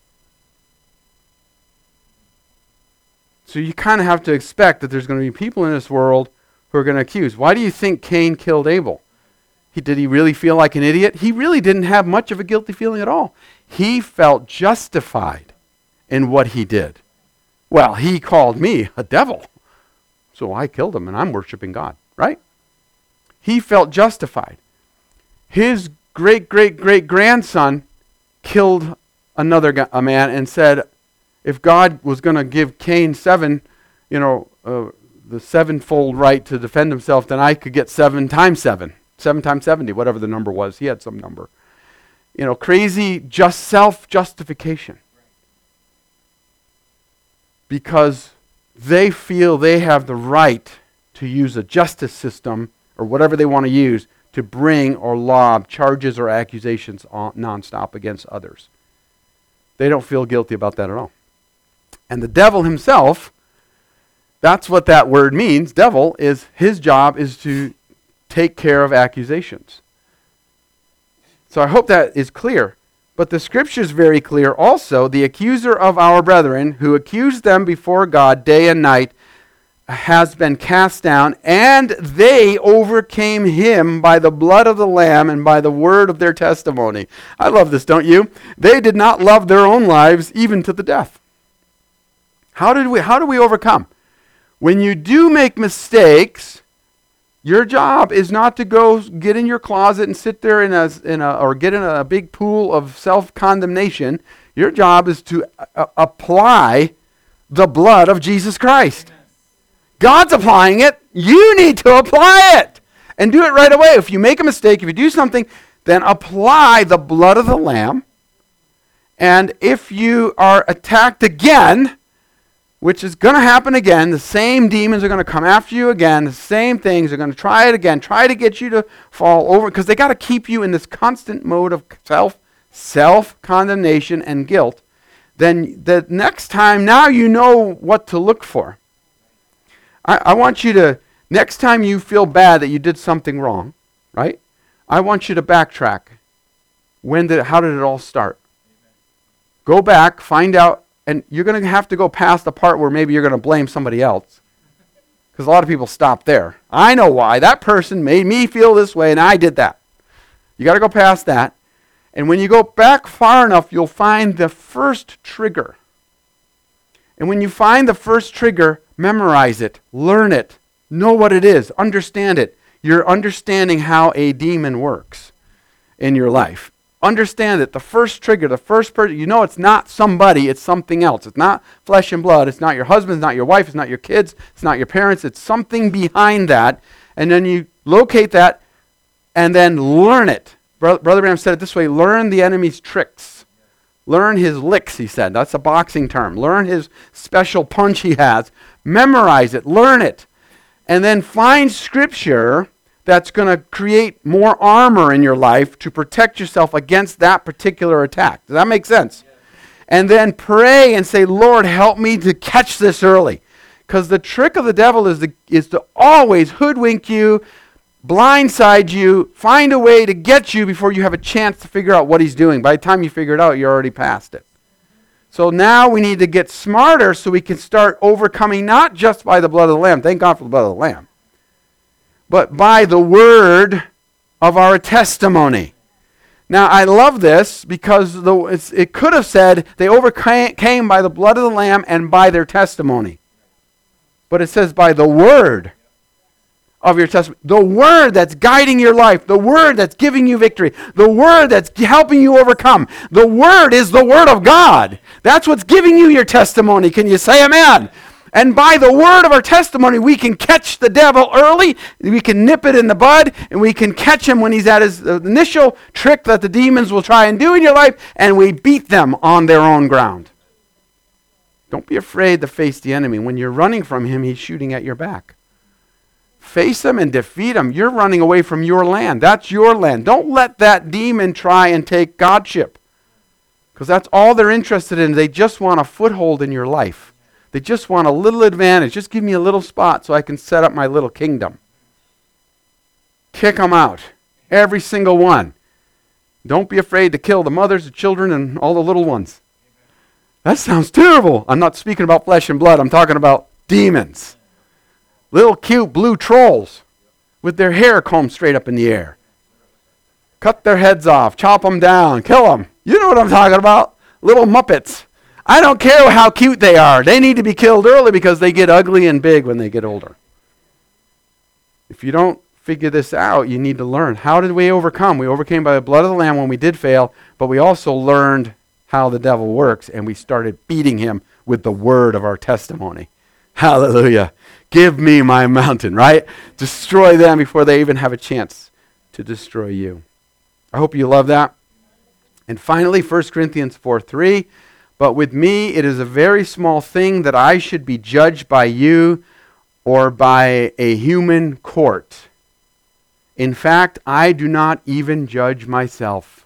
So you kind of have to expect that there's going to be people in this world who are going to accuse. Why do you think Cain killed Abel? He, did he really feel like an idiot? He really didn't have much of a guilty feeling at all. He felt justified in what he did. Well, he called me a devil, so I killed him and I'm worshiping God, right? He felt justified. His great-great-great-grandson killed another guy, a man and said, if God was going to give Cain seven, you know, uh, the sevenfold right to defend himself, then I could get seven times seven, seven times seventy, whatever the number was. He had some number. You know, crazy just self-justification. Because they feel they have the right to use a justice system or whatever they want to use to bring or lob charges or accusations on, nonstop against others. They don't feel guilty about that at all. And the devil himself, that's what that word means. Devil is, his job is to take care of accusations. So I hope that is clear. But the scripture is very clear also. The accuser of our brethren, who accused them before God day and night, has been cast down, and they overcame him by the blood of the Lamb and by the word of their testimony. I love this, don't you? They did not love their own lives even to the death. How did we, how do we overcome? When you do make mistakes, your job is not to go get in your closet and sit there in a, in a or get in a big pool of self-condemnation. Your job is to a- apply the blood of Jesus Christ. God's applying it. You need to apply it. And do it right away. If you make a mistake, if you do something, then apply the blood of the Lamb. And if you are attacked again, which is going to happen again, the same demons are going to come after you again, the same things are going to try it again, try to get you to fall over, because they got to keep you in this constant mode of self, self-condemnation and guilt. Then the next time, now you know what to look for. I, I want you to, next time you feel bad that you did something wrong, right? I want you to backtrack. When did, how did it all start? Go back, find out, and you're going to have to go past the part where maybe you're going to blame somebody else. Because a lot of people stop there. I know why. That person made me feel this way, and I did that. You got to go past that. And when you go back far enough, you'll find the first trigger. And when you find the first trigger, memorize it, learn it, know what it is, understand it. You're understanding how a demon works in your life. Understand it. The first trigger, the first person, you know it's not somebody, it's something else. It's not flesh and blood. It's not your husband, it's not your wife, it's not your kids, it's not your parents. It's something behind that. And then you locate that and then learn it. Brother Branham said it this way, learn the enemy's tricks. Learn his licks, he said. That's a boxing term. Learn his special punch he has. Memorize it. Learn it. And then find scripture that's going to create more armor in your life to protect yourself against that particular attack. Does that make sense? Yes. And then pray and say, Lord, help me to catch this early. Because the trick of the devil is to, is to always hoodwink you, blindside you, find a way to get you before you have a chance to figure out what he's doing. By the time you figure it out, you're already past it. So now we need to get smarter so we can start overcoming not just by the blood of the Lamb. Thank God for the blood of the Lamb. But by the word of our testimony. Now, I love this because the, it's, it could have said they overcame by the blood of the Lamb and by their testimony. But it says by the word of your testimony. The word that's guiding your life. The word that's giving you victory. The word that's helping you overcome. The word is the word of God. That's what's giving you your testimony. Can you say amen? And by the word of our testimony, we can catch the devil early, we can nip it in the bud, and we can catch him when he's at his uh, initial trick that the demons will try and do in your life, and we beat them on their own ground. Don't be afraid to face the enemy. When you're running from him, he's shooting at your back. Face him and defeat him. You're running away from your land. That's your land. Don't let that demon try and take godship, because that's all they're interested in. They just want a foothold in your life. They just want a little advantage. Just give me a little spot so I can set up my little kingdom. Kick them out. Every single one. Don't be afraid to kill the mothers, the children, and all the little ones. That sounds terrible. I'm not speaking about flesh and blood. I'm talking about demons. Little cute blue trolls with their hair combed straight up in the air. Cut their heads off. Chop them down. Kill them. You know what I'm talking about. Little Muppets. I don't care how cute they are. They need to be killed early because they get ugly and big when they get older. If you don't figure this out, you need to learn. How did we overcome? We overcame by the blood of the Lamb when we did fail, but we also learned how the devil works, and we started beating him with the word of our testimony. Hallelujah. Give me my mountain, right? Destroy them before they even have a chance to destroy you. I hope you love that. And finally, First Corinthians four three, but with me it is a very small thing that I should be judged by you or by a human court. In fact, I do not even judge myself.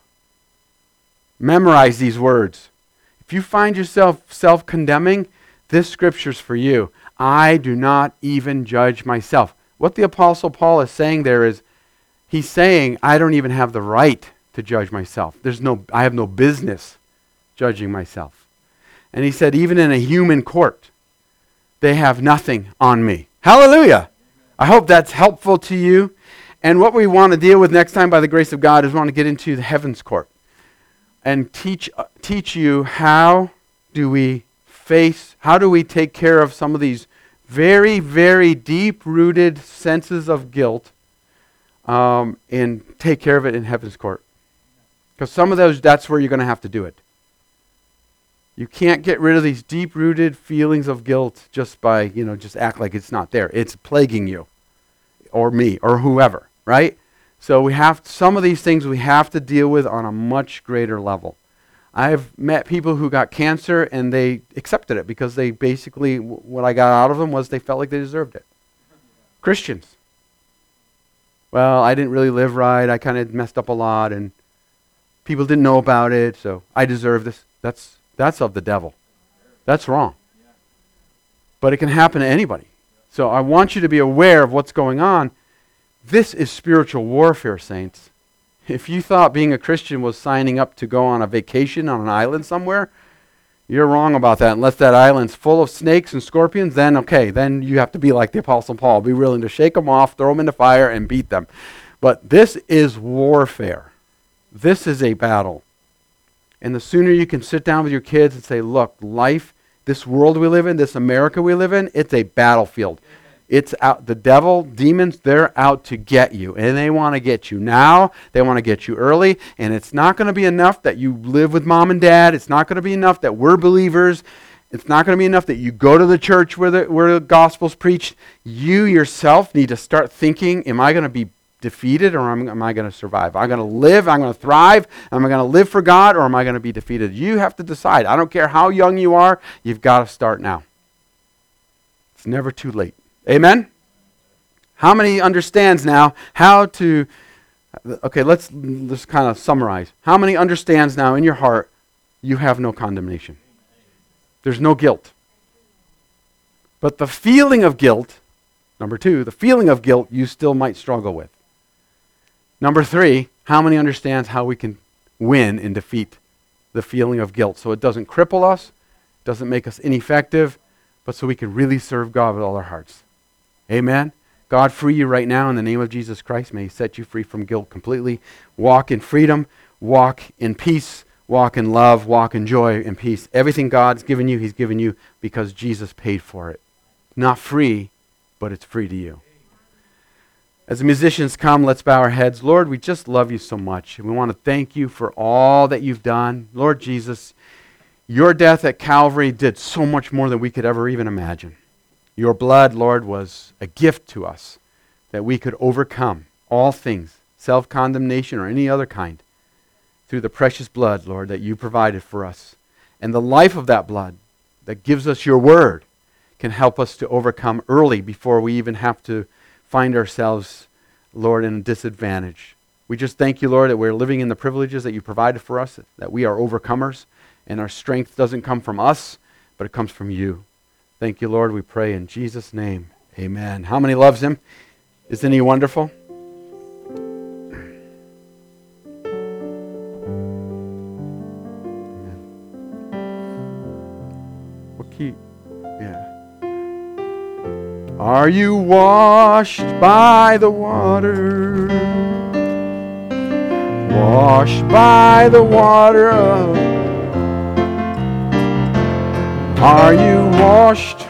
Memorize these words. If you find yourself self-condemning, this scripture's for you. I do not even judge myself. What the Apostle Paul is saying there is, he's saying, I don't even have the right to judge myself. There's no, I have no business judging myself. And he said, even in a human court, they have nothing on me. Hallelujah. I hope that's helpful to you. And what we want to deal with next time by the grace of God is we want to get into the heavens court and teach uh, teach you how do we face, how do we take care of some of these very, very deep-rooted senses of guilt um, and take care of it in heaven's court. Because some of those, that's where you're going to have to do it. You can't get rid of these deep-rooted feelings of guilt just by, you know, just act like it's not there. It's plaguing you or me or whoever, right? So we have some of these things we have to deal with on a much greater level. I've met people who got cancer and they accepted it because they basically, what I got out of them was they felt like they deserved it. Christians. Well, I didn't really live right. I kind of messed up a lot and people didn't know about it, so I deserve this. That's That's of the devil. That's wrong. But it can happen to anybody. So I want you to be aware of what's going on. This is spiritual warfare, saints. If you thought being a Christian was signing up to go on a vacation on an island somewhere, you're wrong about that. Unless that island's full of snakes and scorpions, then okay, then you have to be like the Apostle Paul. Be willing to shake them off, throw them in the fire, and beat them. But this is warfare. This is a battle. And the sooner you can sit down with your kids and say, look, life, this world we live in, this America we live in, it's a battlefield. Amen. It's out, the devil, demons, they're out to get you. And they want to get you now. They want to get you early. And it's not going to be enough that you live with mom and dad. It's not going to be enough that we're believers. It's not going to be enough that you go to the church where the, where the gospel's preached. You yourself need to start thinking, am I going to be defeated or am, am I going to survive? Am I going to live? I'm going to thrive? Am I going to live for God or am I going to be defeated? You have to decide. I don't care how young you are. You've got to start now. It's never too late. Amen? How many understands now how to, okay, let's, let's kind of summarize. How many understands now in your heart you have no condemnation? There's no guilt. But the feeling of guilt, number two, the feeling of guilt you still might struggle with. Number three, how many understands how we can win and defeat the feeling of guilt so it doesn't cripple us, doesn't make us ineffective, but so we can really serve God with all our hearts. Amen? God, free you right now in the name of Jesus Christ. May he set you free from guilt completely. Walk in freedom, walk in peace, walk in love, walk in joy and peace. Everything God's given you, he's given you because Jesus paid for it. Not free, but it's free to you. As the musicians come, let's bow our heads. Lord, we just love you so much. And we want to thank you for all that you've done. Lord Jesus, your death at Calvary did so much more than we could ever even imagine. Your blood, Lord, was a gift to us that we could overcome all things, self-condemnation or any other kind, through the precious blood, Lord, that you provided for us. And the life of that blood that gives us your word can help us to overcome early before we even have to find ourselves, Lord, in a disadvantage. We just thank you, Lord, that we're living in the privileges that you provided for us, that we are overcomers, and our strength doesn't come from us, but it comes from you. Thank you, Lord, we pray in Jesus' name. Amen. How many loves him? Isn't he wonderful? Amen. What key? Yeah. Are you washed by the water? Washed by the water of Are you washed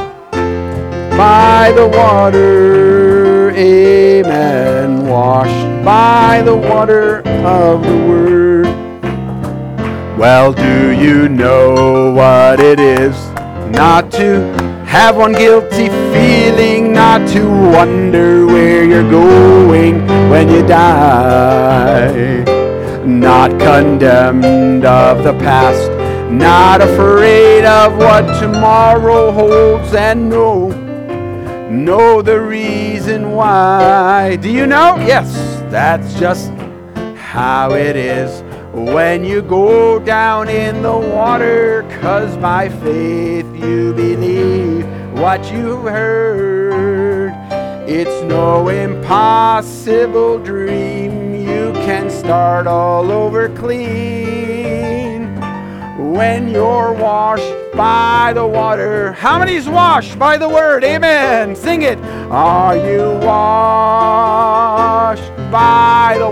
by the water? Amen. Washed by the water of the Word. Well, do you know what it is not to have one guilty feeling, not to wonder where you're going when you die? Not condemned of the past, not afraid of what tomorrow holds, and know, know the reason why. Do you know? Yes, that's just how it is when you go down in the water, 'cause by faith you believe what you heard. It's no impossible dream. You can start all over clean when you're washed by the water. How many's washed by the Word? Amen. Sing it. Are you washed by the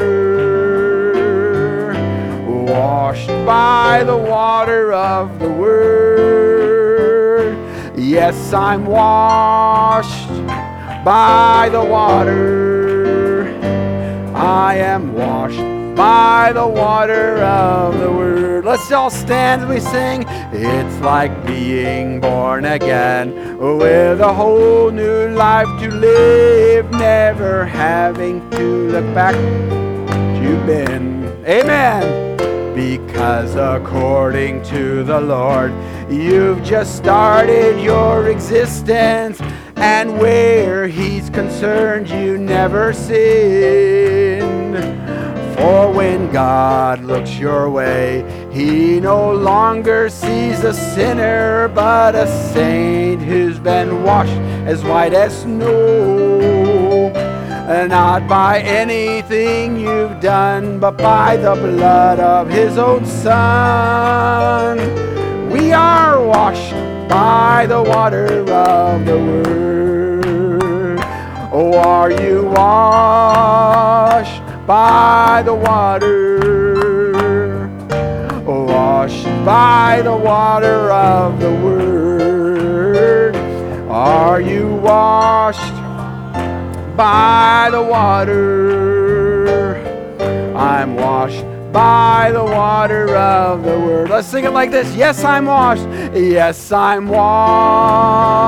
water? Washed by the water of the Word. Yes, I'm washed by the water. I am washed by the water of the Word. Let's all stand as we sing. It's like being born again, with a whole new life to live, never having to look back. You've been, amen. Because according to the Lord, you've just started your existence, and where He's concerned, you never sin. For when God looks your way, He no longer sees a sinner, but a saint who's been washed as white as snow. Not by anything you've done, but by the blood of His own Son. We are washed by the water of the Word. Oh, are you washed by the water? Washed by the water of the Word. Are you washed by the water? I'm washed by the water of the Word. Let's sing it like this. Yes, I'm washed. Yes, I'm washed.